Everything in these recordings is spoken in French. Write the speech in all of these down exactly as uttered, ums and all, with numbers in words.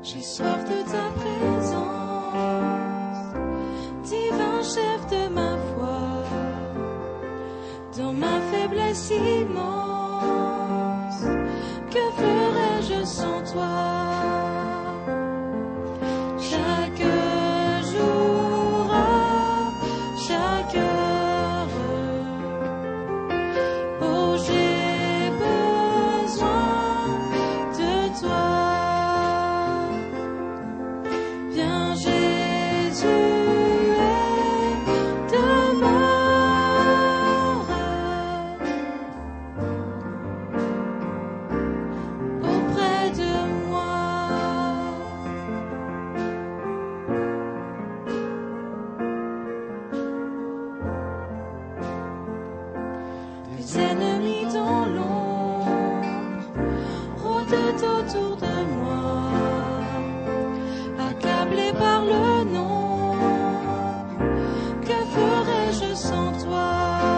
J'ai soif de ta présence, divin chef de ma foi, dans ma faiblesse immense, que ferais-je sans toi? Chaque jour, à chaque heure, oh j'ai besoin de toi. Viens Jésus et demeure auprès de moi. Des ennemis dans l'ombre rôdent autour de moi, accablé par le nom. Que ferais-je sans toi?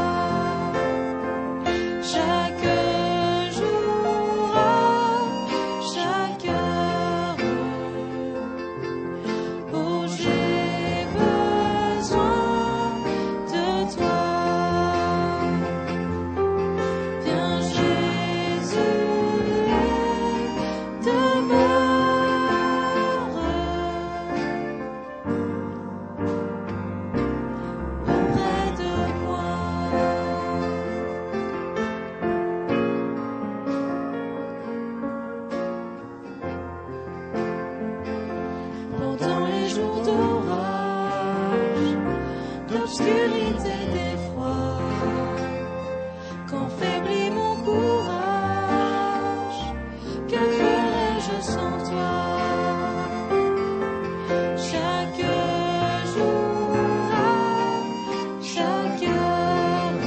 Chaque jour, à chaque heure, oh j'ai besoin de toi. Viens Jésus et demeure auprès de moi. Pendant les jours d'orage, d'obscurité, d'effroi, quand faiblit mon courage, que ferais-je sans toi? Chaque jour, à chaque heure,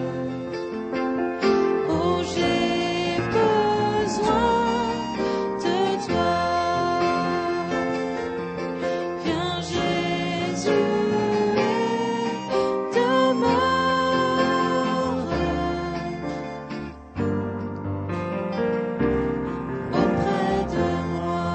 oh j'ai besoin de toi. Viens Jésus et demeure auprès de moi.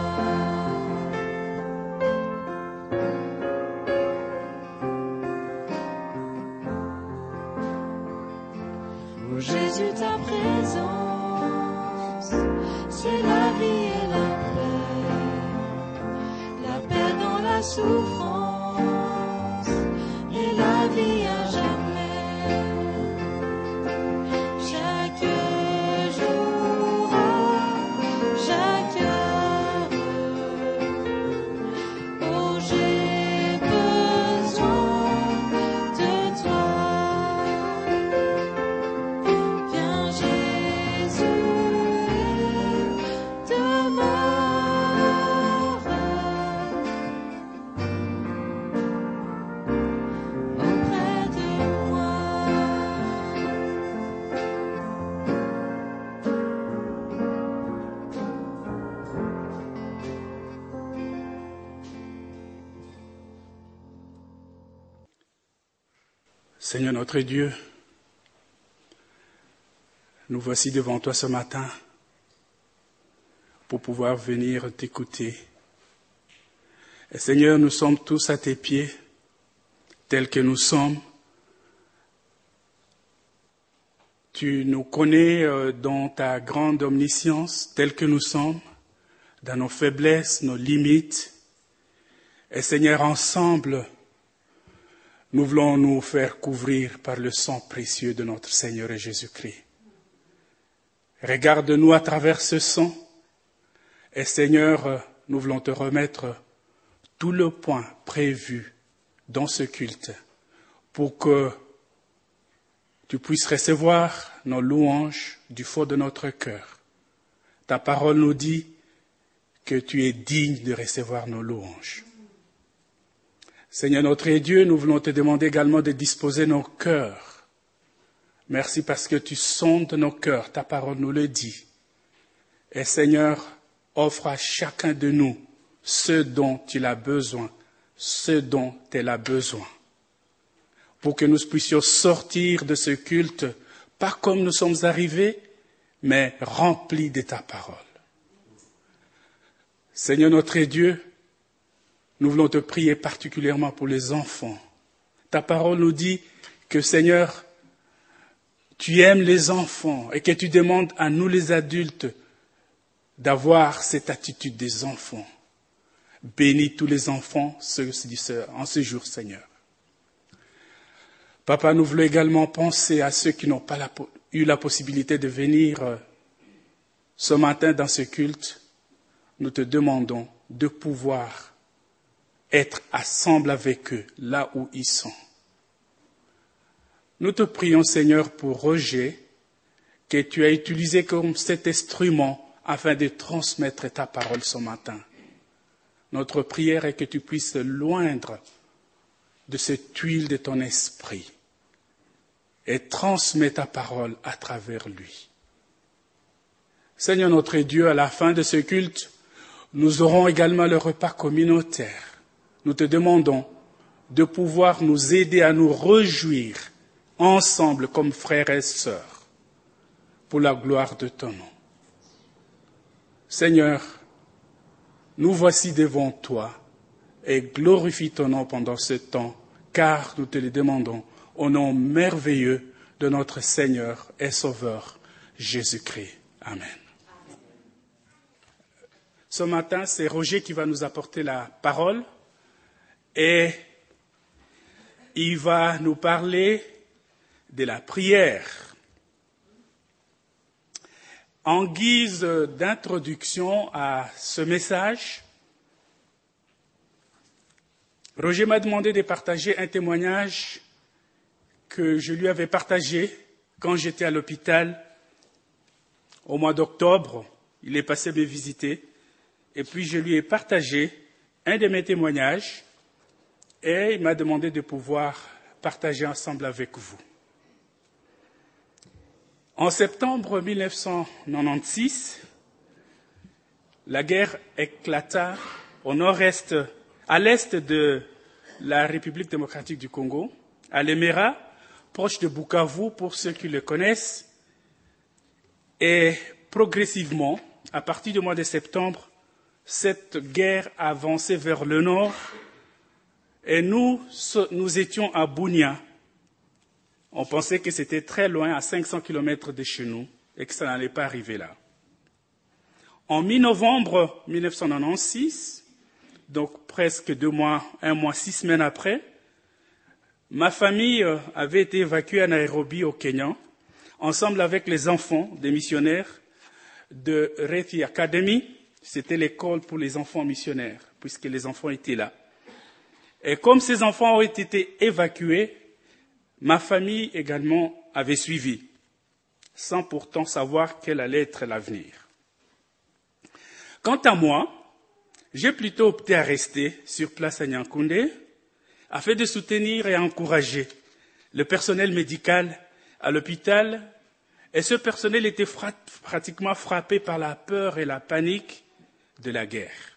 Oh Jésus, ta présence, c'est la vie et la paix, la paix dans la souffrance et la vie à jamais. Chaque jour, à chaque heure, oh j'ai besoin de toi. Viens Jésus et demeure auprès de moi. Seigneur notre Dieu, nous voici devant toi ce matin pour pouvoir venir t'écouter. Et Seigneur, nous sommes tous à tes pieds, tels que nous sommes. Tu nous connais euh, dans ta grande omniscience, tels que nous sommes, dans nos faiblesses, nos limites. Et Seigneur, ensemble, nous voulons nous faire couvrir par le sang précieux de notre Seigneur et Jésus-Christ. Regarde-nous à travers ce sang. Et Seigneur, nous voulons te remettre tout le point prévu dans ce culte pour que tu puisses recevoir nos louanges du fond de notre cœur. Ta parole nous dit que tu es digne de recevoir nos louanges. Seigneur notre Dieu, nous voulons te demander également de disposer nos cœurs. Merci parce que tu sondes nos cœurs, ta parole nous le dit. Et Seigneur, offre à chacun de nous ce dont il a besoin, ce dont elle a besoin, pour que nous puissions sortir de ce culte, pas comme nous sommes arrivés, mais remplis de ta parole. Seigneur notre Dieu, nous voulons te prier particulièrement pour les enfants. Ta parole nous dit que, Seigneur, tu aimes les enfants et que tu demandes à nous les adultes d'avoir cette attitude des enfants. Bénis tous les enfants en ce jour, Seigneur. Papa, nous voulons également penser à ceux qui n'ont pas la, eu la possibilité de venir ce matin dans ce culte. Nous te demandons de pouvoir être ensemble avec eux, là où ils sont. Nous te prions, Seigneur, pour Roger, que tu as utilisé comme cet instrument afin de transmettre ta parole ce matin. Notre prière est que tu puisses loindre de cette huile de ton esprit et transmettre ta parole à travers lui. Seigneur notre Dieu, à la fin de ce culte, nous aurons également le repas communautaire. Nous te demandons de pouvoir nous aider à nous réjouir ensemble comme frères et sœurs pour la gloire de ton nom. Seigneur, nous voici devant toi et glorifie ton nom pendant ce temps, car nous te le demandons au nom merveilleux de notre Seigneur et Sauveur Jésus-Christ. Amen. Ce matin, c'est Roger qui va nous apporter la parole et il va nous parler de la prière. En guise d'introduction à ce message, Roger m'a demandé de partager un témoignage que je lui avais partagé quand j'étais à l'hôpital au mois d'octobre. Il est passé me visiter et puis je lui ai partagé un de mes témoignages et il m'a demandé de pouvoir partager ensemble avec vous. En septembre mille neuf cent quatre-vingt-seize, la guerre éclata au nord-est, à l'est de la République démocratique du Congo, à Lemera, proche de Bukavu pour ceux qui le connaissent. Et progressivement, à partir du mois de septembre, cette guerre avançait vers le nord et nous, nous étions à Bunia. On pensait que c'était très loin, à cinq cents kilomètres de chez nous, et que ça n'allait pas arriver là. En mi-novembre mille neuf cent quatre-vingt-seize, donc presque deux mois, un mois, six semaines après, ma famille avait été évacuée à Nairobi, au Kenya, ensemble avec les enfants des missionnaires de Rethi Academy. C'était l'école pour les enfants missionnaires, puisque les enfants étaient là. Et comme ces enfants ont été évacués, ma famille également avait suivi, sans pourtant savoir quel allait être l'avenir. Quant à moi, j'ai plutôt opté à rester sur place à Nyankoundé, afin de soutenir et encourager le personnel médical à l'hôpital, et ce personnel était fra- pratiquement frappé par la peur et la panique de la guerre.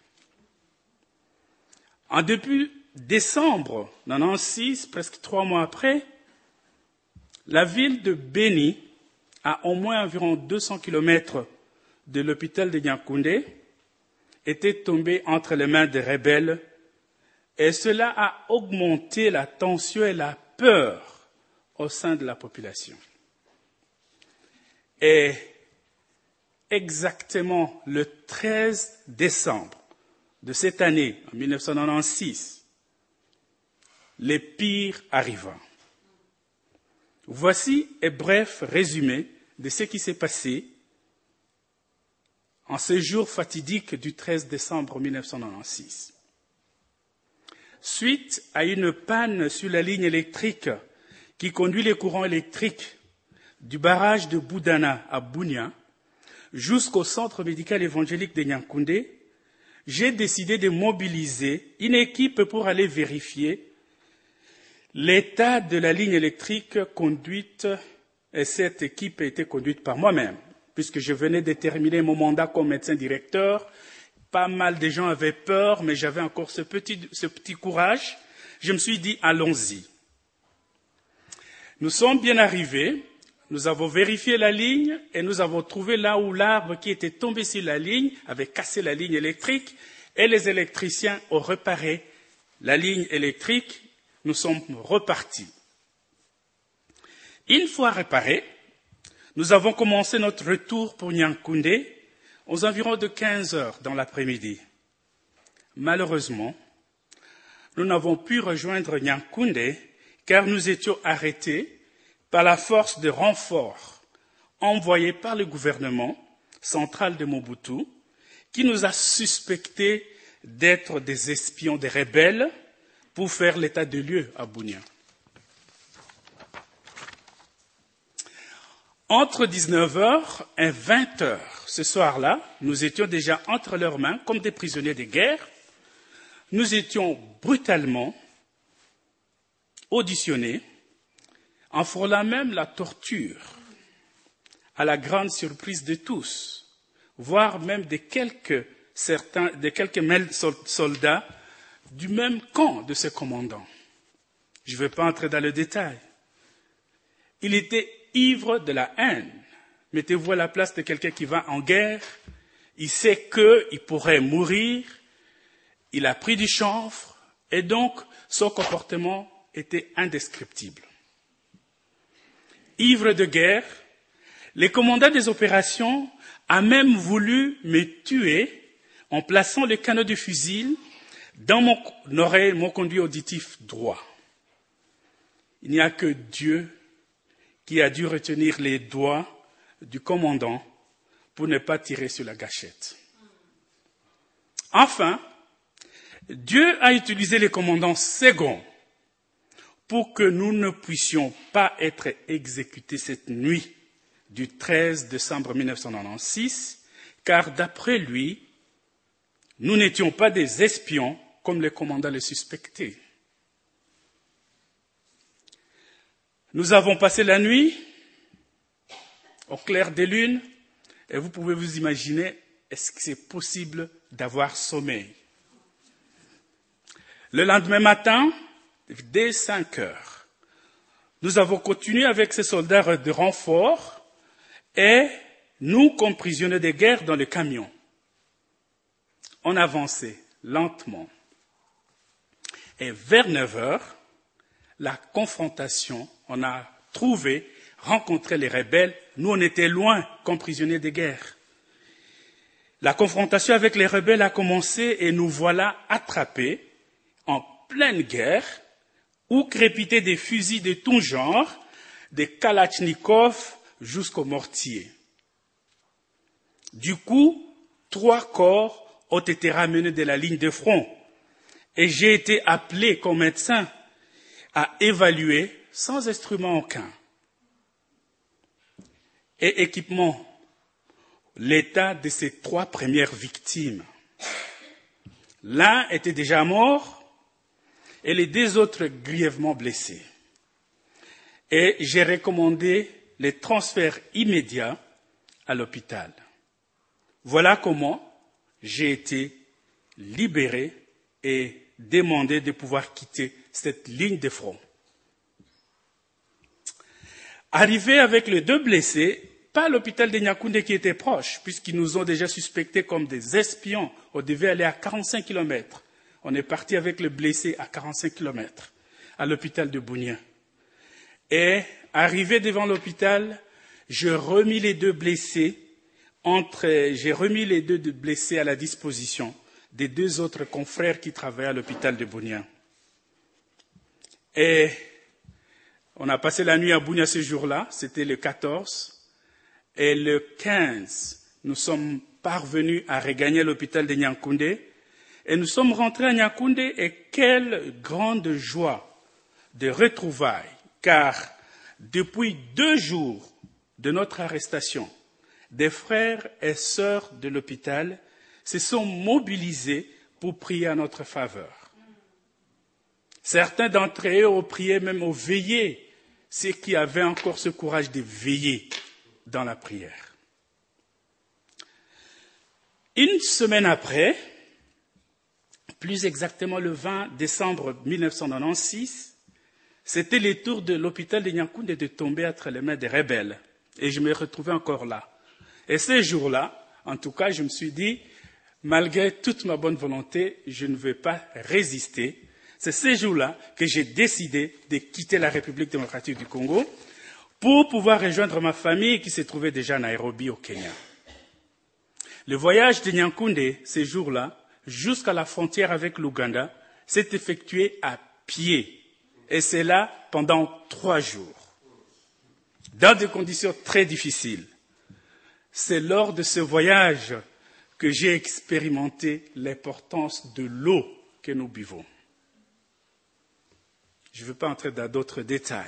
En début décembre mille neuf cent quatre-vingt-seize, presque trois mois après, la ville de Beni, à au moins environ deux cents kilomètres de l'hôpital de Nyankoundé, était tombée entre les mains des rebelles et cela a augmenté la tension et la peur au sein de la population. Et exactement le treize décembre de cette année, en mille neuf cent quatre-vingt-seize, le pire arriva. Voici un bref résumé de ce qui s'est passé en ce jour fatidique du treize décembre mille neuf cent quatre-vingt-seize. Suite à une panne sur la ligne électrique qui conduit les courants électriques du barrage de Boudana à Bunia jusqu'au centre médical évangélique de Nyankoundé, j'ai décidé de mobiliser une équipe pour aller vérifier l'état de la ligne électrique conduite, et cette équipe a été conduite par moi-même, puisque je venais de terminer mon mandat comme médecin directeur. Pas mal de gens avaient peur, mais j'avais encore ce petit, ce petit courage. Je me suis dit, allons-y. Nous sommes bien arrivés. nous avons vérifié la ligne et nous avons trouvé là où l'arbre qui était tombé sur la ligne avait cassé la ligne électrique et les électriciens ont réparé la ligne électrique. Nous sommes repartis. Une fois réparés, nous avons commencé notre retour pour Nyankoundé aux environs de quinze heures dans l'après-midi. Malheureusement, nous n'avons pu rejoindre Nyankoundé car nous étions arrêtés par la force de renfort envoyée par le gouvernement central de Mobutu qui nous a suspectés d'être des espions, des rebelles pour faire l'état de lieu à Bunia. Entre dix-neuf heures et vingt heures, ce soir-là, nous étions déjà entre leurs mains comme des prisonniers de guerre. Nous étions brutalement auditionnés, en frôlant même la torture, à la grande surprise de tous, voire même de quelques, certains, de quelques soldats du même camp de ce commandant. Je ne vais pas entrer dans le détail. Il était ivre de la haine. Mettez-vous à la place de quelqu'un qui va en guerre. Il sait qu'il pourrait mourir. Il a pris du chanvre. Et donc, son comportement était indescriptible. Ivre de guerre, le commandant des opérations a même voulu me tuer en plaçant le canon de fusil dans mon oreille, mon conduit auditif droit. Il n'y a que Dieu qui a dû retenir les doigts du commandant pour ne pas tirer sur la gâchette. Enfin, Dieu a utilisé le commandant second pour que nous ne puissions pas être exécutés cette nuit du treize décembre mille neuf cent quatre-vingt-seize, car d'après lui, nous n'étions pas des espions comme le commandant le suspectait. Nous avons passé la nuit au clair des lunes et vous pouvez vous imaginer, est-ce que c'est possible d'avoir sommeil? Le lendemain matin, dès cinq heures, nous avons continué avec ces soldats de renfort et nous, comme prisonniers de guerre dans le camion, on avançait lentement. Et vers neuf heures, la confrontation, on a trouvé, rencontré les rebelles. Nous, on était loin comme prisonniers de guerre. La confrontation avec les rebelles a commencé et nous voilà attrapés en pleine guerre où crépitaient des fusils de tout genre, des kalachnikovs jusqu'aux mortiers. Du coup, trois corps ont été ramenés de la ligne de front et j'ai été appelé comme médecin à évaluer sans instrument aucun et équipement l'état de ces trois premières victimes. L'un était déjà mort et les deux autres grièvement blessés. Et j'ai recommandé les transferts immédiats à l'hôpital. Voilà comment j'ai été libéré et demandé de pouvoir quitter cette ligne de front. Arrivé avec les deux blessés, pas l'hôpital de Nyankoundé qui était proche, puisqu'ils nous ont déjà suspectés comme des espions. On devait aller à quarante-cinq kilomètres. On est parti avec le blessé à quarante-cinq kilomètres, à l'hôpital de Bunia. Et arrivé devant l'hôpital, je remis les deux blessés entre, j'ai remis les deux blessés à la disposition des deux autres confrères qui travaillaient à l'hôpital de Bunia. Et on a passé la nuit à Bunia ce jour-là, c'était le quatorze. Et le quinze, nous sommes parvenus à regagner l'hôpital de Nyankoundé. Et nous sommes rentrés à Nyankoundé et quelle grande joie de retrouvailles, car depuis deux jours de notre arrestation, des frères et sœurs de l'hôpital se sont mobilisés pour prier à notre faveur. Certains d'entre eux ont prié même au veillées, ceux qui avaient encore ce courage de veiller dans la prière. Une semaine après, plus exactement le vingt décembre mille neuf cent quatre-vingt-seize, c'était le tour de l'hôpital de Nyankoundé de tomber entre les mains des rebelles. Et je me retrouvais encore là. Et ces jours-là, en tout cas, je me suis dit, malgré toute ma bonne volonté, je ne vais pas résister. C'est ces jours-là que j'ai décidé de quitter la République démocratique du Congo pour pouvoir rejoindre ma famille qui se trouvait déjà à Nairobi, au Kenya. Le voyage de Nyankoundé, ces jours-là, jusqu'à la frontière avec l'Ouganda, s'est effectué à pied. Et c'est là pendant trois jours, dans des conditions très difficiles. C'est lors de ce voyage que j'ai expérimenté l'importance de l'eau que nous buvons. Je ne veux pas entrer dans d'autres détails.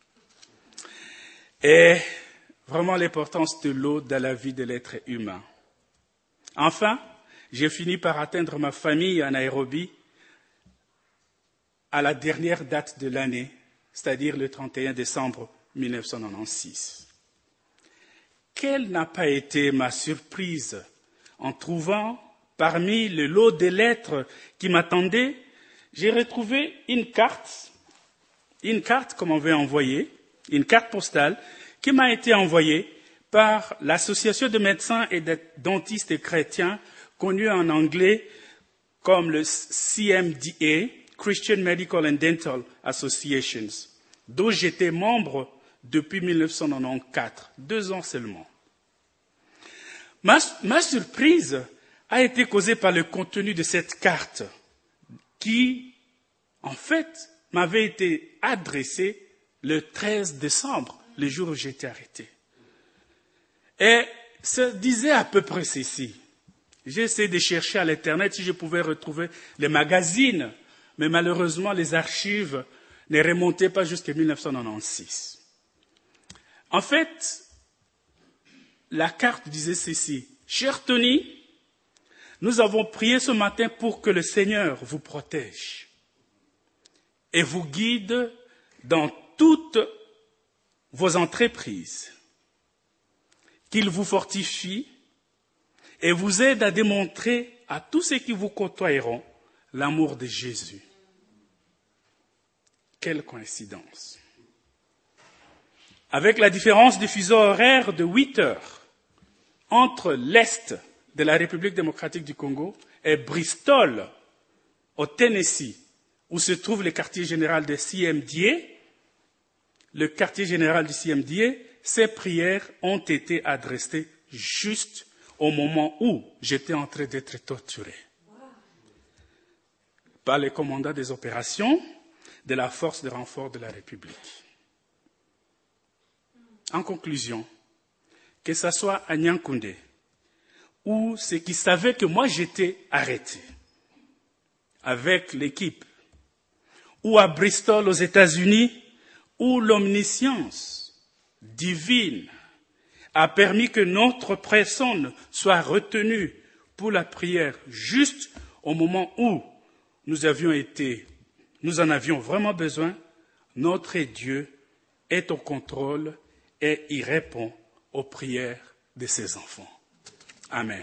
Et vraiment l'importance de l'eau dans la vie de l'être humain. Enfin, j'ai fini par atteindre ma famille à Nairobi à la dernière date de l'année, c'est-à-dire le trente et un décembre mille neuf cent quatre-vingt-seize. Quelle n'a pas été ma surprise en trouvant parmi le lot de lettres qui m'attendaient, j'ai retrouvé une carte, une carte qu'on m'avait envoyée, une carte postale qui m'a été envoyée par l'association de médecins et de dentistes chrétiens connue en anglais comme le C M D A, Christian Medical and Dental Associations, dont j'étais membre depuis mille neuf cent quatre-vingt-quatorze, deux ans seulement. Ma, ma surprise a été causée par le contenu de cette carte qui, en fait, m'avait été adressée le treize décembre, le jour où j'ai été arrêté. Et ça disait à peu près ceci. J'ai essayé de chercher à l'Internet si je pouvais retrouver les magazines, mais malheureusement, les archives ne remontaient pas jusqu'en mille neuf cent quatre-vingt-seize. En fait, la carte disait ceci. « Cher Tony, nous avons prié ce matin pour que le Seigneur vous protège et vous guide dans toutes vos entreprises, qu'il vous fortifie et vous aide à démontrer à tous ceux qui vous côtoieront l'amour de Jésus. » Quelle coïncidence! Avec la différence de fuseau horaire de huit heures entre l'Est de la République démocratique du Congo et Bristol, au Tennessee, où se trouve le quartier général de C M D A, le quartier général du C M D A, ces prières ont été adressées juste au moment où j'étais en train d'être torturé par les commandants des opérations de la force de renfort de la République. En conclusion, que ce soit à Nyankoundé, ou ceux qui savaient que moi j'étais arrêté avec l'équipe, ou à Bristol aux États-Unis, où l'omniscience divine a permis que notre personne soit retenue pour la prière juste au moment où nous avions été, nous en avions vraiment besoin, notre Dieu est au contrôle et il répond aux prières de ses enfants. Amen.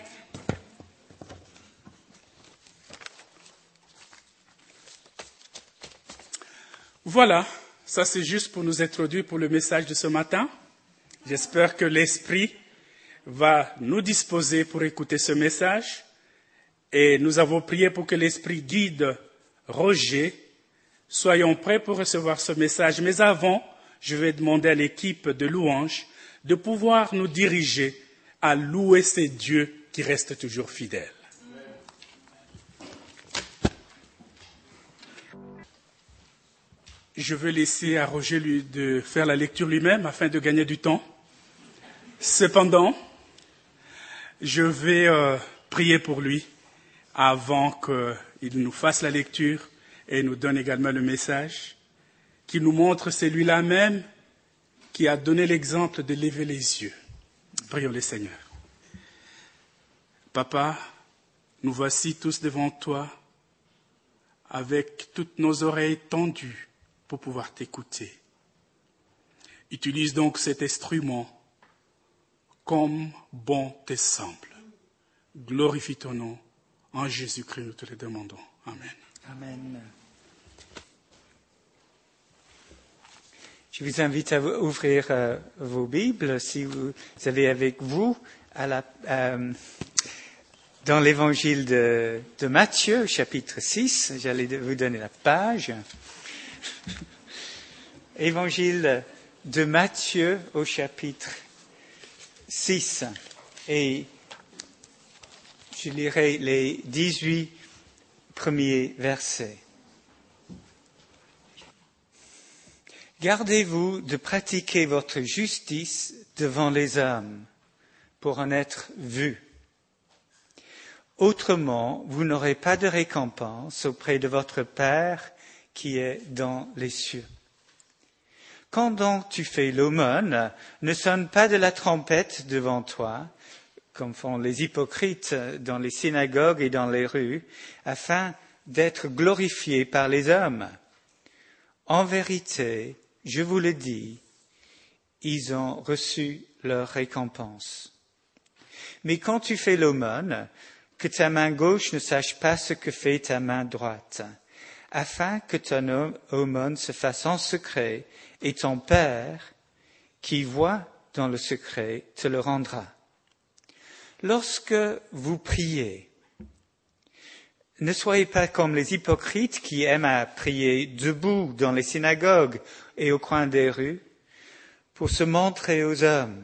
Voilà, ça c'est juste pour nous introduire pour le message de ce matin. J'espère que l'Esprit va nous disposer pour écouter ce message. Et nous avons prié pour que l'Esprit guide Roger. Soyons prêts pour recevoir ce message. Mais avant, je vais demander à l'équipe de louange de pouvoir nous diriger à louer ces dieux qui restent toujours fidèles. Je vais laisser à Roger lui, de faire la lecture lui-même afin de gagner du temps. Cependant, je vais euh, prier pour lui avant qu'il nous fasse la lecture et nous donne également le message, qui nous montre celui-là même qui a donné l'exemple de lever les yeux. Prions le Seigneur. Papa, nous voici tous devant toi avec toutes nos oreilles tendues pour pouvoir t'écouter. Utilise donc cet instrument comme bon te semble. Glorifie ton nom. En Jésus-Christ, nous te le demandons. Amen. Amen. Je vous invite à ouvrir euh, vos Bibles, si vous avez avec vous, à la, euh, dans l'évangile de, de Matthieu, chapitre six. J'allais vous donner la page. Évangile de Matthieu au chapitre six. Et je lirai les dix-huit premiers versets. Gardez-vous de pratiquer votre justice devant les hommes pour en être vus. Autrement, vous n'aurez pas de récompense auprès de votre Père qui est dans les cieux. Quand donc tu fais l'aumône, ne sonne pas de la trompette devant toi, comme font les hypocrites dans les synagogues et dans les rues, afin d'être glorifiés par les hommes. En vérité, je vous le dis, ils ont reçu leur récompense. Mais quand tu fais l'aumône, que ta main gauche ne sache pas ce que fait ta main droite, afin que ton aumône se fasse en secret, et ton Père, qui voit dans le secret, te le rendra. Lorsque vous priez, ne soyez pas comme les hypocrites qui aiment à prier debout dans les synagogues et au coin des rues pour se montrer aux hommes.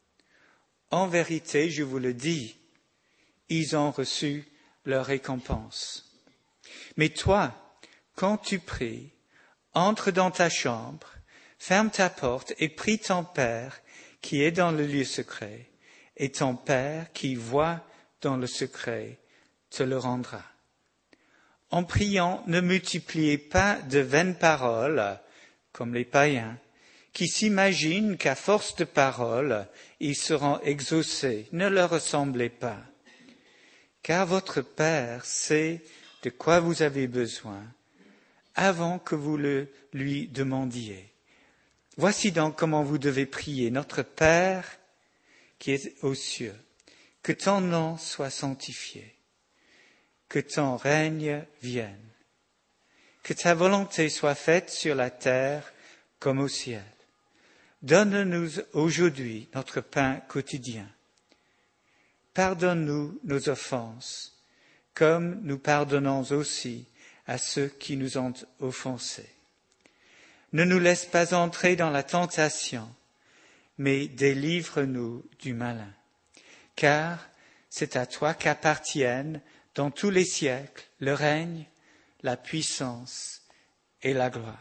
En vérité, je vous le dis, ils ont reçu leur récompense. Mais toi, quand tu pries, entre dans ta chambre, ferme ta porte et prie ton Père qui est dans le lieu secret, et ton Père qui voit dans le secret te le rendra. En priant, ne multipliez pas de vaines paroles, comme les païens, qui s'imaginent qu'à force de paroles, ils seront exaucés. Ne leur ressemblez pas, car votre Père sait de quoi vous avez besoin avant que vous le lui demandiez. Voici donc comment vous devez prier. Notre Père qui est aux cieux, que ton nom soit sanctifié. Que ton règne vienne, que ta volonté soit faite sur la terre comme au ciel. Donne-nous aujourd'hui notre pain quotidien. Pardonne-nous nos offenses, comme nous pardonnons aussi à ceux qui nous ont offensés. Ne nous laisse pas entrer dans la tentation, mais délivre-nous du malin. Car c'est à toi qu'appartiennent dans tous les siècles, le règne, la puissance et la gloire.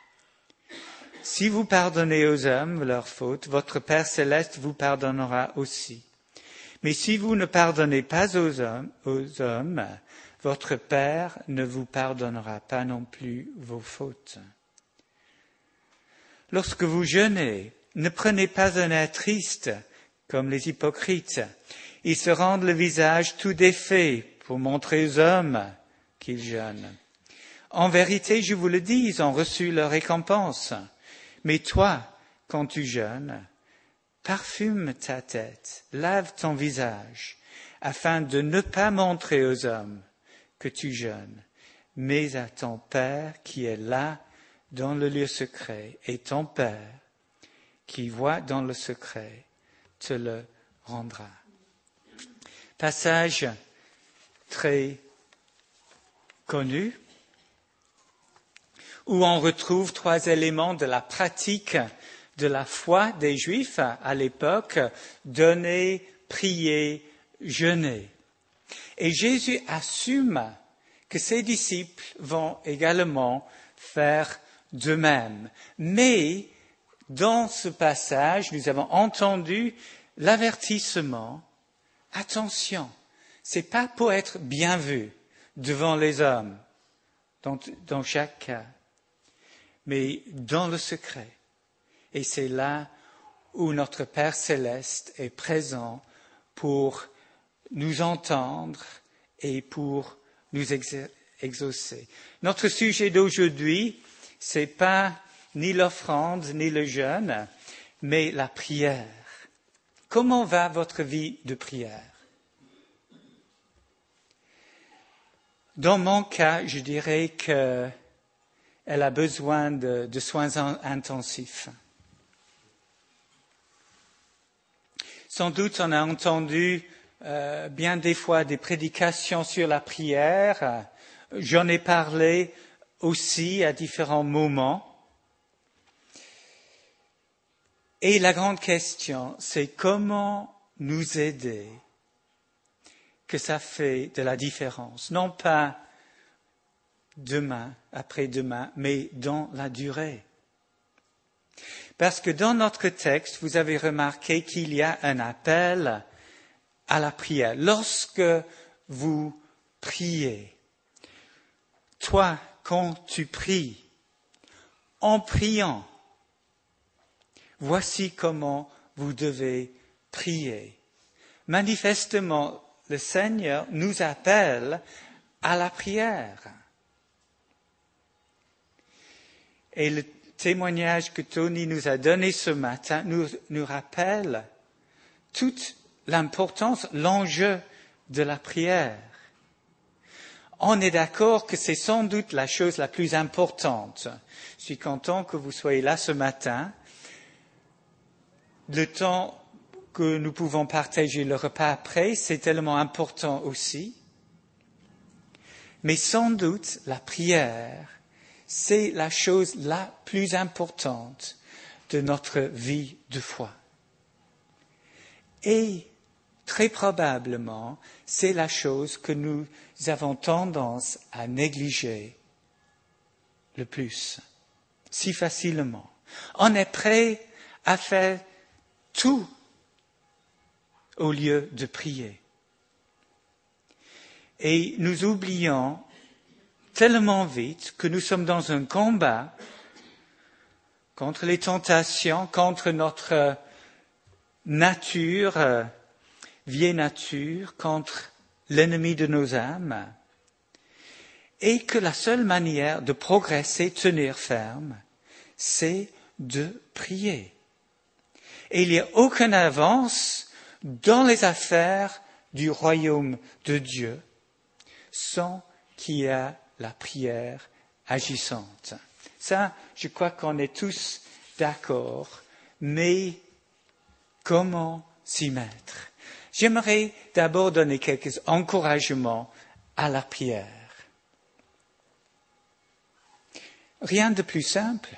Si vous pardonnez aux hommes leurs fautes, votre Père céleste vous pardonnera aussi. Mais si vous ne pardonnez pas aux hommes, aux hommes, votre Père ne vous pardonnera pas non plus vos fautes. Lorsque vous jeûnez, ne prenez pas un air triste, comme les hypocrites. Ils se rendent le visage tout défait pour montrer aux hommes qu'ils jeûnent. En vérité, je vous le dis, ils ont reçu leur récompense. Mais toi, quand tu jeûnes, parfume ta tête, lave ton visage, afin de ne pas montrer aux hommes que tu jeûnes, mais à ton Père qui est là dans le lieu secret, et ton Père qui voit dans le secret te le rendra. Passage très connu, où on retrouve trois éléments de la pratique de la foi des Juifs à l'époque: donner, prier, jeûner. Et Jésus assume que ses disciples vont également faire de même. Mais dans ce passage, nous avons entendu l'avertissement: attention, c'est pas pour être bien vu devant les hommes, dans, dans chaque cas, mais dans le secret. Et c'est là où notre Père céleste est présent pour nous entendre et pour nous exaucer. Notre sujet d'aujourd'hui, c'est pas ni l'offrande ni le jeûne, mais la prière. Comment va votre vie de prière? Dans mon cas, je dirais que elle a besoin de, de soins intensifs. Sans doute, on a entendu euh, bien des fois des prédications sur la prière. J'en ai parlé aussi à différents moments. Et la grande question, c'est comment nous aider que ça fait de la différence. Non pas demain, après-demain, mais dans la durée. Parce que dans notre texte, vous avez remarqué qu'il y a un appel à la prière. Lorsque vous priez, toi, quand tu pries, en priant, voici comment vous devez prier. Manifestement, le Seigneur nous appelle à la prière. Et le témoignage que Tony nous a donné ce matin nous, nous rappelle toute l'importance, l'enjeu de la prière. On est d'accord que c'est sans doute la chose la plus importante. Je suis content que vous soyez là ce matin. Le temps que nous pouvons partager le repas après, c'est tellement important aussi. Mais sans doute, la prière, c'est la chose la plus importante de notre vie de foi. Et très probablement, c'est la chose que nous avons tendance à négliger le plus, si facilement. On est prêt à faire tout au lieu de prier. Et nous oublions tellement vite que nous sommes dans un combat contre les tentations, contre notre nature, euh, vieille nature, contre l'ennemi de nos âmes, et que la seule manière de progresser, tenir ferme, c'est de prier. Et il n'y a aucune avance dans les affaires du royaume de Dieu sans qu'il y ait la prière agissante. Ça, je crois qu'on est tous d'accord, mais comment s'y mettre? J'aimerais d'abord donner quelques encouragements à la prière. Rien de plus simple.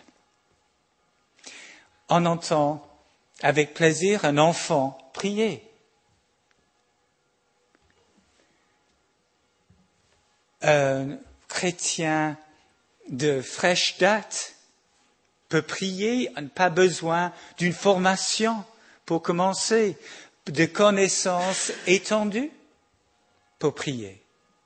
On entend avec plaisir un enfant prier. Un chrétien de fraîche date peut prier, pas besoin d'une formation pour commencer, de connaissances étendues pour prier.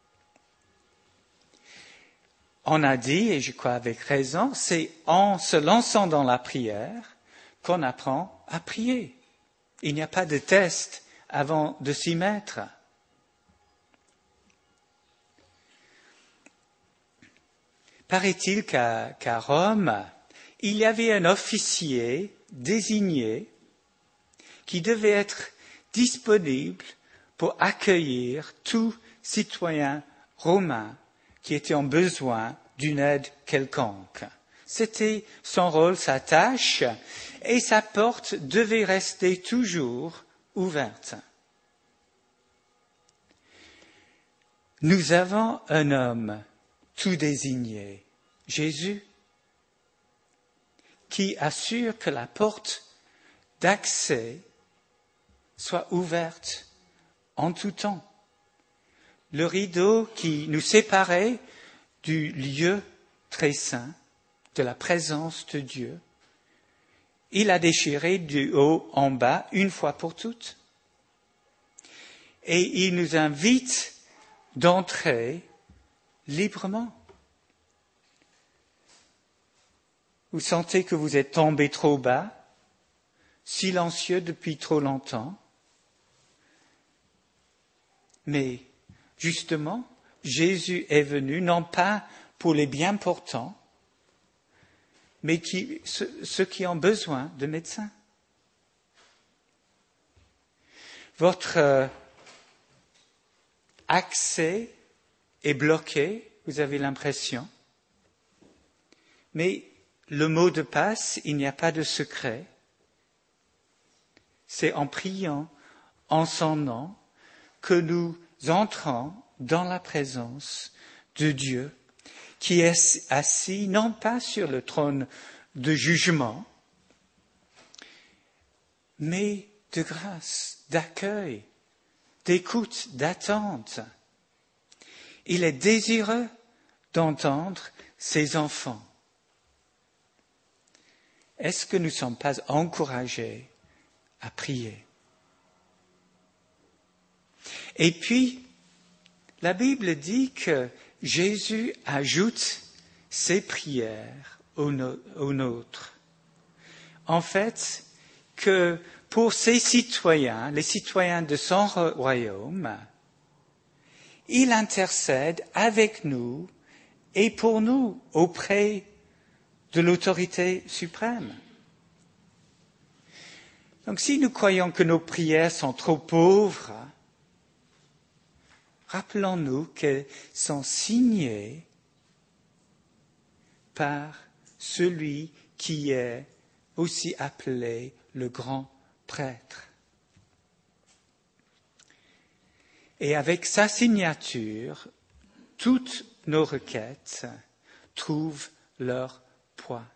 On a dit, et je crois avec raison, c'est en se lançant dans la prière qu'on apprend à prier. Il n'y a pas de test avant de s'y mettre. Paraît-il qu'à, qu'à Rome, il y avait un officier désigné qui devait être disponible pour accueillir tout citoyen romain qui était en besoin d'une aide quelconque. C'était son rôle, sa tâche, et sa porte devait rester toujours ouverte. Nous avons un homme tout désigné, Jésus, qui assure que la porte d'accès soit ouverte en tout temps. Le rideau qui nous séparait du lieu très saint, de la présence de Dieu, il a déchiré du haut en bas une fois pour toutes. Et il nous invite d'entrer librement. Vous sentez que vous êtes tombé trop bas, silencieux depuis trop longtemps. Mais justement, Jésus est venu non pas pour les bien portants, mais qui, ceux, ceux qui ont besoin de médecins. Votre euh, accès est bloqué, vous avez l'impression. Mais le mot de passe, il n'y a pas de secret. C'est en priant en son nom que nous entrons dans la présence de Dieu, qui est assis non pas sur le trône de jugement, mais de grâce, d'accueil, d'écoute, d'attente. Il est désireux d'entendre ses enfants. Est-ce que nous ne sommes pas encouragés à prier? Et puis, la Bible dit que Jésus ajoute ses prières aux, no- aux nôtres. En fait, que pour ses citoyens, les citoyens de son royaume, il intercède avec nous et pour nous auprès de l'autorité suprême. Donc si nous croyons que nos prières sont trop pauvres, rappelons-nous qu'elles sont signées par celui qui est aussi appelé le grand prêtre. Et avec sa signature, toutes nos requêtes trouvent leur poids.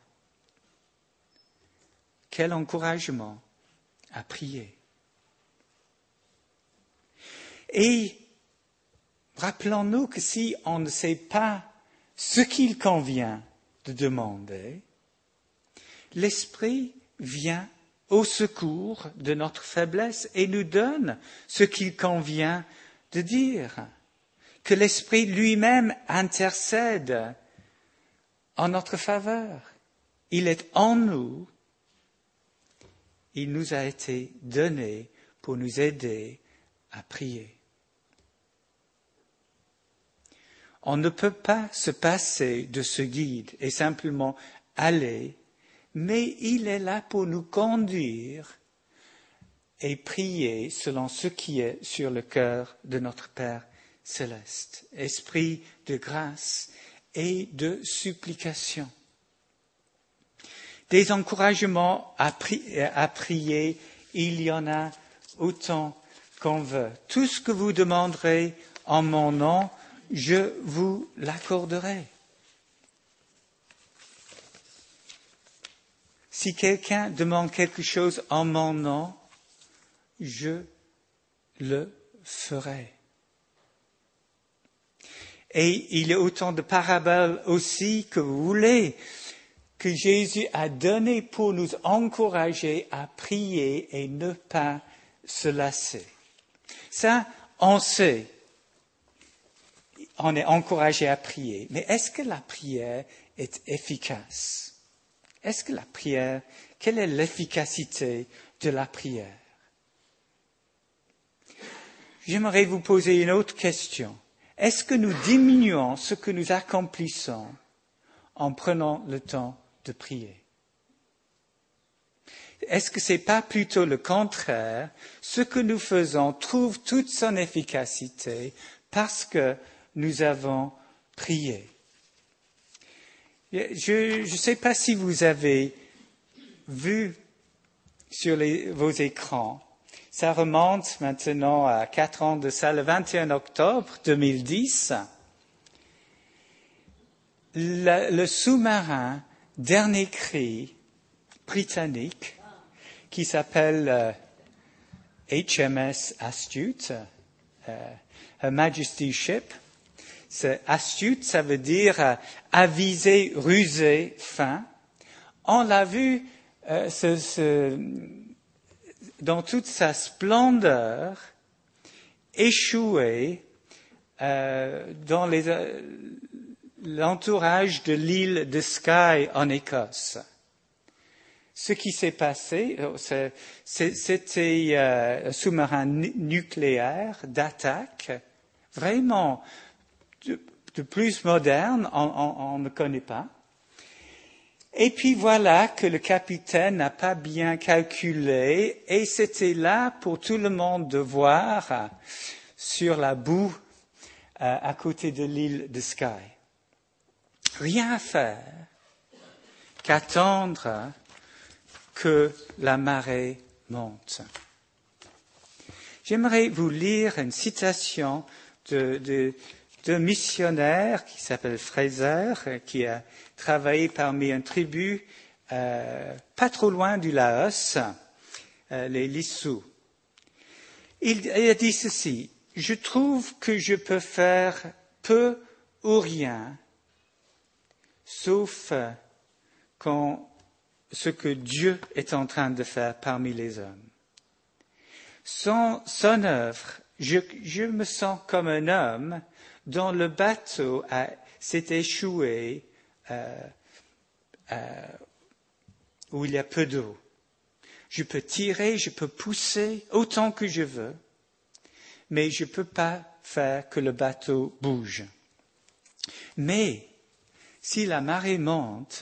Quel encouragement à prier. Et rappelons-nous que si on ne sait pas ce qu'il convient de demander, l'Esprit vient au secours de notre faiblesse et nous donne ce qu'il convient de dire. Que l'Esprit lui-même intercède en notre faveur. Il est en nous. Il nous a été donné pour nous aider à prier. On ne peut pas se passer de ce guide et simplement aller, mais il est là pour nous conduire et prier selon ce qui est sur le cœur de notre Père céleste. Esprit de grâce et de supplication. Des encouragements à, pri- à prier, il y en a autant qu'on veut. Tout ce que vous demanderez en mon nom, je vous l'accorderai. Si quelqu'un demande quelque chose en mon nom, je le ferai. Et il y a autant de paraboles aussi que vous voulez, que Jésus a donné pour nous encourager à prier et ne pas se lasser. Ça, on sait. On est encouragé à prier. Mais est-ce que la prière est efficace? Est-ce que la prière, quelle est l'efficacité de la prière? J'aimerais vous poser une autre question. Est-ce que nous diminuons ce que nous accomplissons en prenant le temps de prier? Est-ce que ce n'est pas plutôt le contraire? Ce que nous faisons trouve toute son efficacité parce que nous avons prié. Je ne sais pas si vous avez vu sur les, vos écrans, ça remonte maintenant à quatre ans de ça, le vingt et un octobre deux mille dix, le, le sous-marin Dernier Cri britannique qui s'appelle euh, H M S Astute, euh, Her Majesty's Ship. C'est astute, ça veut dire euh, avisé, rusé, fin. On l'a vu euh, ce, ce, dans toute sa splendeur échouer euh, dans les, euh, l'entourage de l'île de Skye en Écosse. Ce qui s'est passé, c'est, c'est, c'était euh, un sous-marin nu- nucléaire d'attaque, vraiment de, de plus moderne, on, on, on ne connaît pas. Et puis voilà que le capitaine n'a pas bien calculé et c'était là pour tout le monde de voir euh, sur la boue euh, à côté de l'île de Skye. Rien à faire. qu'attendre que la marée monte. J'aimerais vous lire une citation de, de, d'un missionnaire qui s'appelle Fraser, qui a travaillé parmi une tribu euh, pas trop loin du Laos, euh, les Lisu. Il, il a dit ceci: « Je trouve que je peux faire peu ou rien, sauf quand ce que Dieu est en train de faire parmi les hommes. Sans son œuvre, je, je me sens comme un homme dont le bateau a, s'est échoué euh, euh, où il y a peu d'eau. Je peux tirer, je peux pousser autant que je veux, mais je ne peux pas faire que le bateau bouge. Mais si la marée monte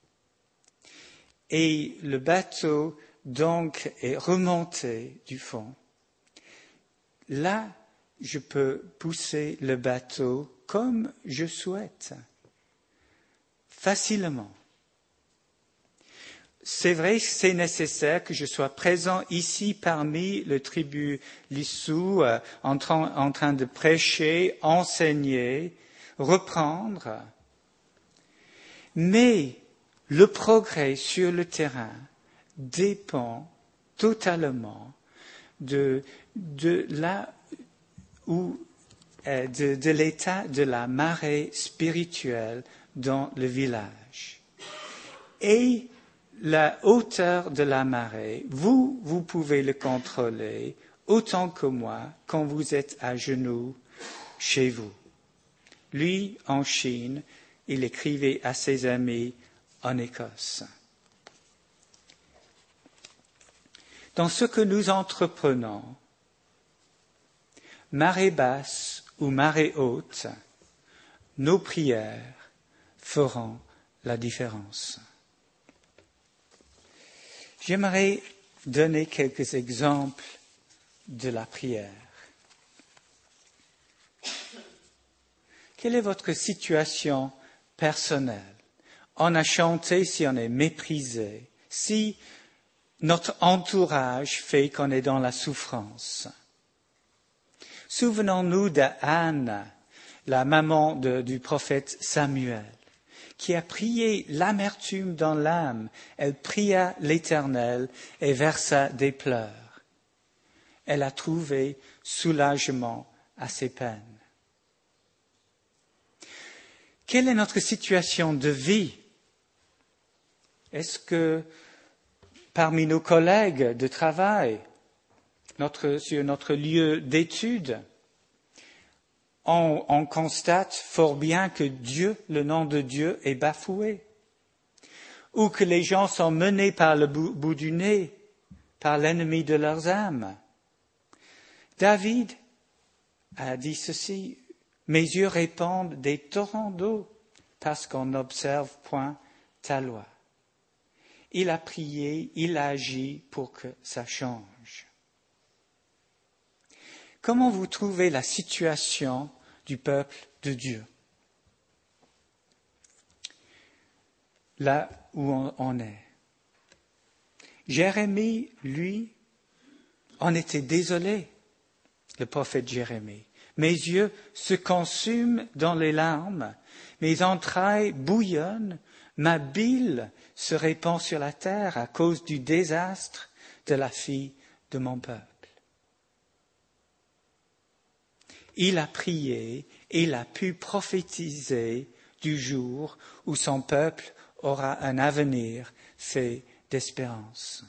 et le bateau donc est remonté du fond, là, je peux pousser le bateau comme je souhaite, facilement. C'est vrai que c'est nécessaire que je sois présent ici parmi le tribu Lisu, euh, en, train, en train de prêcher, enseigner, reprendre. Mais le progrès sur le terrain dépend totalement de, de là où, euh, de, de l'état de la marée spirituelle dans le village. Et la hauteur de la marée, vous, vous pouvez le contrôler autant que moi quand vous êtes à genoux chez vous. Lui, en Chine, il écrivait à ses amis en Écosse. Dans ce que nous entreprenons, marée basse ou marée haute, nos prières feront la différence. J'aimerais donner quelques exemples de la prière. Quelle est votre situation personnelle? On a chanté si on est méprisé, si notre entourage fait qu'on est dans la souffrance. Souvenons-nous d'Anne, la maman de, du prophète Samuel, qui a prié l'amertume dans l'âme. Elle pria l'Éternel et versa des pleurs. Elle a trouvé soulagement à ses peines. Quelle est notre situation de vie? Est-ce que parmi nos collègues de travail, notre, sur notre lieu d'étude, On, on constate fort bien que Dieu, le nom de Dieu, est bafoué, ou que les gens sont menés par le bout, bout du nez, par l'ennemi de leurs âmes. David a dit ceci: « Mes yeux répandent des torrents d'eau parce qu'on n'observe point ta loi. » Il a prié, il a agi pour que ça change. Comment vous trouvez la situation du peuple de Dieu? Là où on, on est. Jérémie, lui, en était désolé, le prophète Jérémie. Mes yeux se consument dans les larmes, mes entrailles bouillonnent, ma bile se répand sur la terre à cause du désastre de la fille de mon peuple. Il a prié et il a pu prophétiser du jour où son peuple aura un avenir fait d'espérance.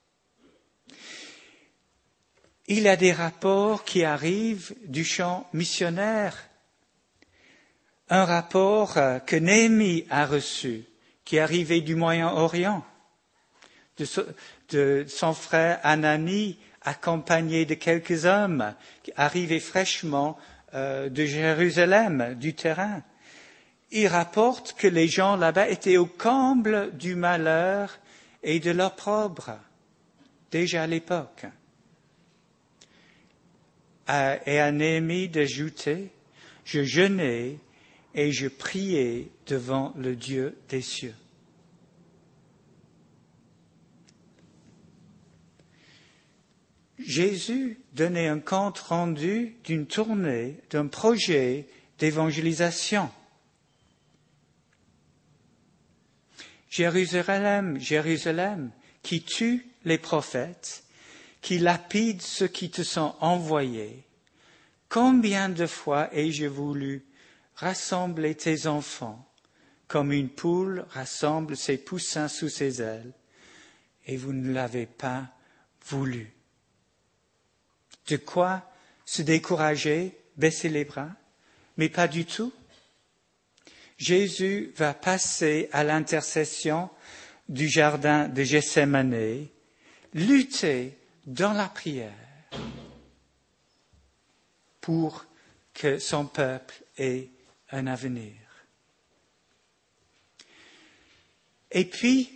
Il y a des rapports qui arrivent du champ missionnaire. Un rapport que Néhémie a reçu, qui arrivait du Moyen-Orient, de, so, de son frère Anani, accompagné de quelques hommes qui arrivaient fraîchement euh, de Jérusalem, du terrain. Il rapporte que les gens là-bas étaient au comble du malheur et de l'opprobre, déjà à l'époque. Et à Néhémie d'ajouter: « Je jeûnais et je priais devant le Dieu des cieux. » Jésus donnait un compte rendu d'une tournée, d'un projet d'évangélisation. Jérusalem, Jérusalem, qui tue les prophètes, qui lapide ceux qui te sont envoyés. Combien de fois ai-je voulu rassembler tes enfants, comme une poule rassemble ses poussins sous ses ailes, et vous ne l'avez pas voulu. De quoi se décourager, baisser les bras? Mais pas du tout. Jésus va passer à l'intercession du jardin de Gethsémane, lutter dans la prière pour que son peuple ait un avenir. Et puis,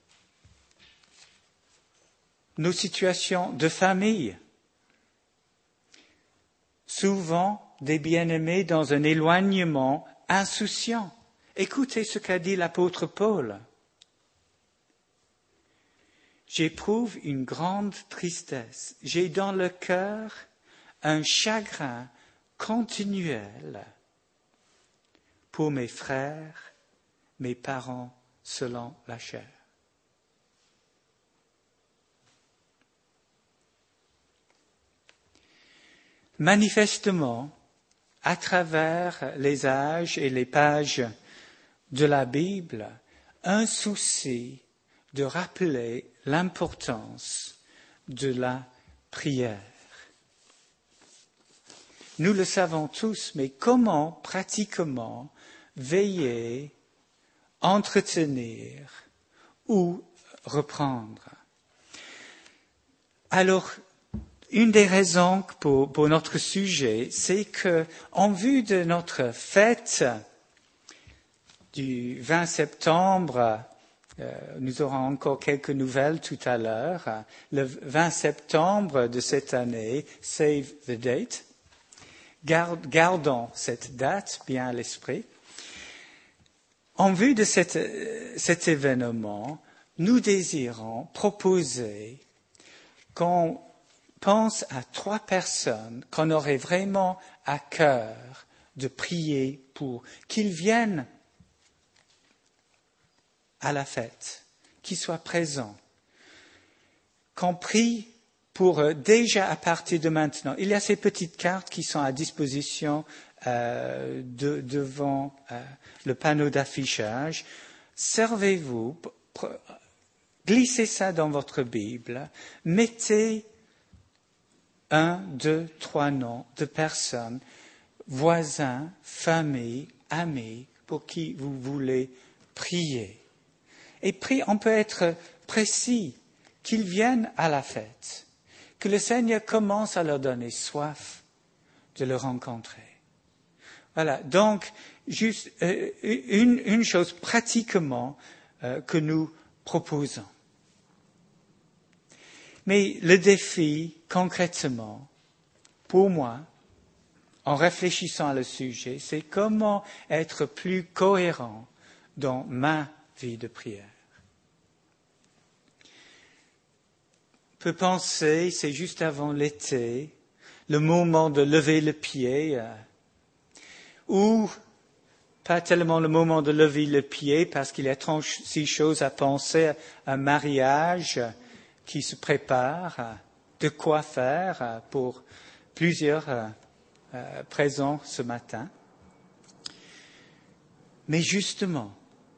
nos situations de famille. Souvent, des bien-aimés dans un éloignement insouciant. Écoutez ce qu'a dit l'apôtre Paul. J'éprouve une grande tristesse. J'ai dans le cœur un chagrin continuel pour mes frères, mes parents selon la chair. Manifestement, à travers les âges et les pages de la Bible, un souci de rappeler l'importance de la prière. Nous le savons tous, mais comment pratiquement veiller, entretenir ou reprendre? Alors, une des raisons pour, pour notre sujet, c'est que, en vue de notre fête du vingt septembre, euh, nous aurons encore quelques nouvelles tout à l'heure. Le vingt septembre de cette année, save the date. Garde, gardons cette date bien à l'esprit. En vue de cette, cet événement, nous désirons proposer qu'on pense à trois personnes qu'on aurait vraiment à cœur de prier pour, qu'ils viennent à la fête, qu'ils soient présents, qu'on prie pour eux déjà à partir de maintenant. Il y a ces petites cartes qui sont à disposition euh, de, devant euh, le panneau d'affichage. Servez-vous, glissez ça dans votre Bible, mettez un, deux, trois noms de personnes, voisins, famille, amis, pour qui vous voulez prier. Et puis, on peut être précis, qu'ils viennent à la fête, que le Seigneur commence à leur donner soif de le rencontrer. Voilà, donc, juste euh, une, une chose pratiquement euh, que nous proposons. Mais le défi, concrètement, pour moi, en réfléchissant à le sujet, c'est comment être plus cohérent dans ma vie de prière. On peut penser, c'est juste avant l'été, le moment de lever le pied, euh, ou pas tellement le moment de lever le pied, parce qu'il y a trente-six choses à penser, un mariage qui se prépare, de quoi faire pour plusieurs euh, euh, présents ce matin. Mais justement,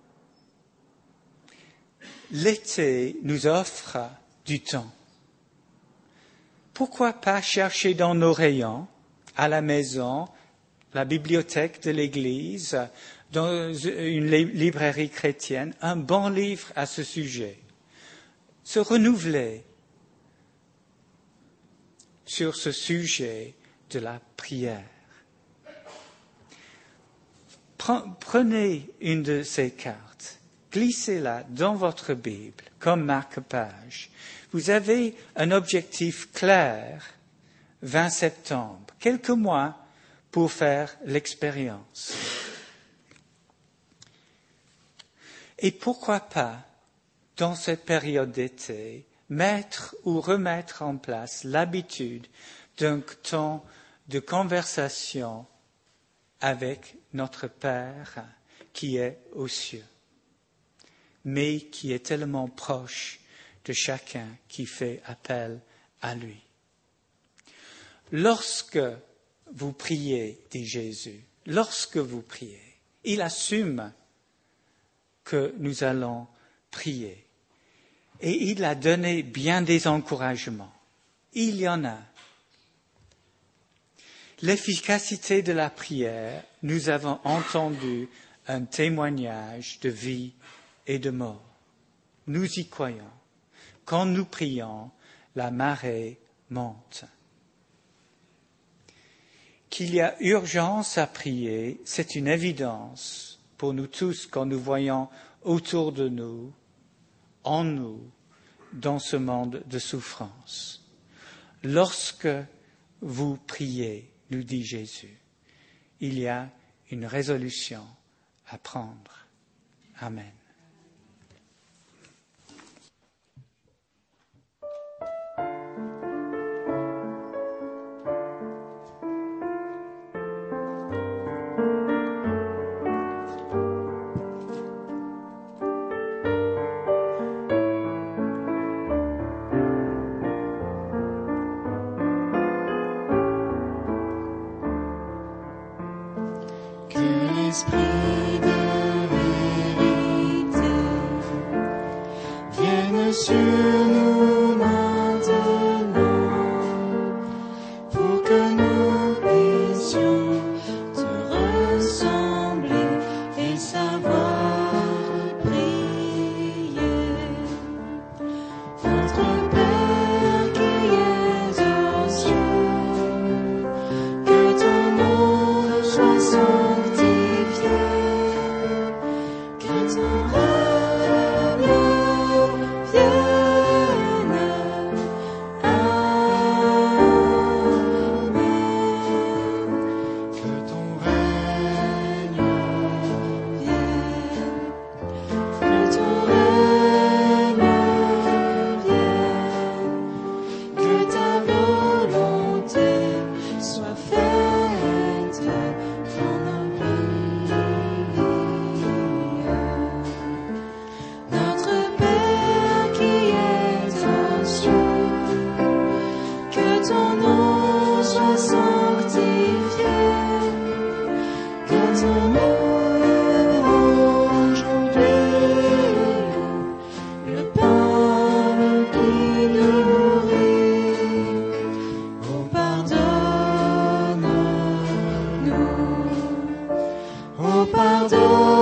l'été nous offre du temps. Pourquoi pas chercher dans nos rayons, à la maison, la bibliothèque de l'église, dans une librairie chrétienne, un bon livre à ce sujet. Se renouveler sur ce sujet de la prière. Prenez une de ces cartes, glissez-la dans votre Bible comme marque-page. Vous avez un objectif clair, vingt septembre, quelques mois pour faire l'expérience. Et pourquoi pas, dans cette période d'été, mettre ou remettre en place l'habitude d'un temps de conversation avec notre Père qui est aux cieux, mais qui est tellement proche de chacun qui fait appel à lui. Lorsque vous priez, dit Jésus, lorsque vous priez, il assume que nous allons prier. Et il a donné bien des encouragements. Il y en a. L'efficacité de la prière, nous avons entendu un témoignage de vie et de mort. Nous y croyons. Quand nous prions, la marée monte. Qu'il y a urgence à prier, c'est une évidence pour nous tous quand nous voyons autour de nous, en nous, dans ce monde de souffrance. Lorsque vous priez, nous dit Jésus, il y a une résolution à prendre. Amen. L'esprit de vérité vienne sur nous maintenant pour que nous puissions te ressembler et savoir prier. Notre Père qui es aux cieux, que ton nom soit sanctifié. Que ton règne vienne, Amen. Que ton règne vienne, que ton règne vienne, que ta volonté soit faite dans nos vies. Notre Père qui es aux cieux, que ton nom soit sanctifié, que ton nom aujourd'hui le pain qui nous nourrit. Oh, pardonne-nous, oh, pardonne-nous.